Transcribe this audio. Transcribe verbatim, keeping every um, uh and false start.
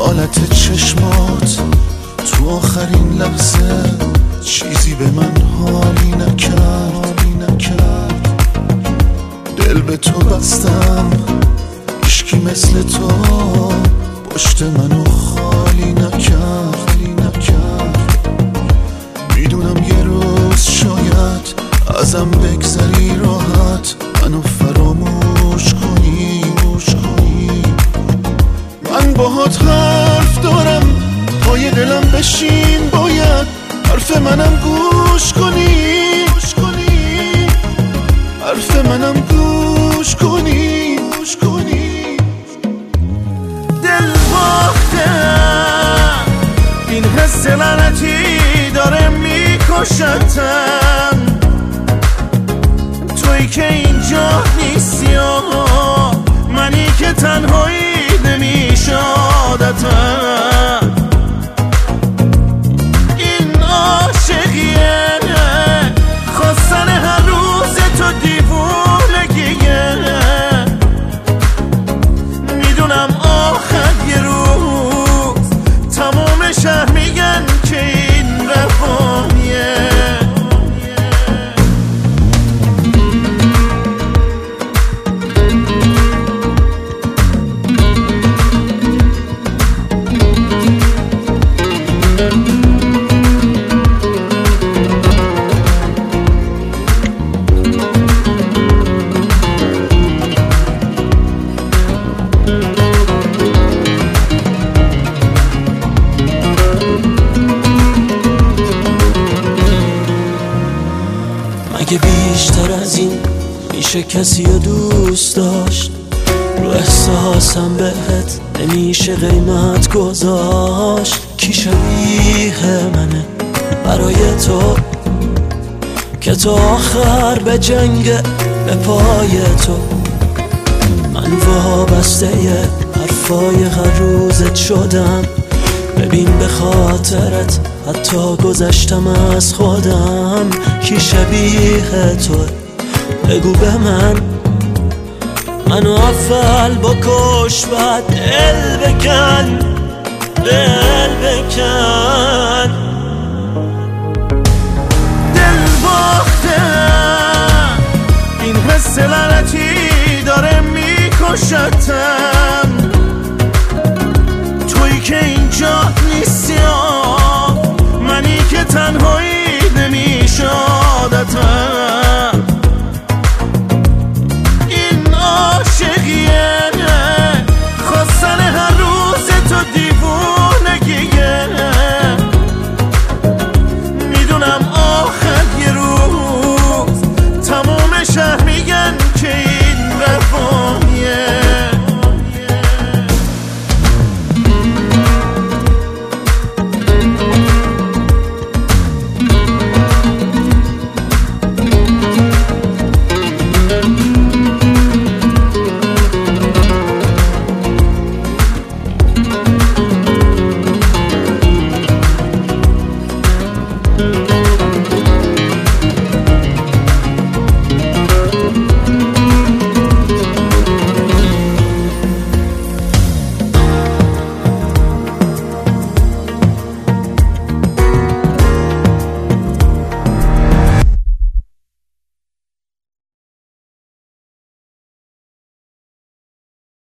حالت چشمات تو آخرین لحظه چیزی به من حالی نکرد حالی نکرد دل به تو بستم، عشقی مثل تو پشت منو خالی نکرد خالی نکرد. میدونم یه روز شاید ازم بگذری راحت، منو فراموش کنی کنی. من باهات حرف دارم، پای دلم بشین، باید حرف منم گوش کنی گوش کنی حرف منم گوش کنی گوش کنی. دل باختم، این حس لعنتی داره میکشتم، تویی که اینجا نیستی و منی که تنهایی نمیشه عادتم. این عاشقیه خواستن هر روز تو دیوونگیه، میدونم آخر یه روز تمام شهر میگن که این رفاهیه. اگه بیشتر از این میشه کسی رو دوست داشت، رو احساسم بهت نمیشه قیمت گذاشت. کی شبیه منه برای تو که تو آخر به جنگ به پای تو. من وابسته حرفای هر روزت شدم، ببین به خاطرت حتی گذشتم از خودم. کی شبیه تو بگو به من، منو اول بکش بعد دل بکن دل بکن. دل باختم، این حس لعنتی داره میکشتم،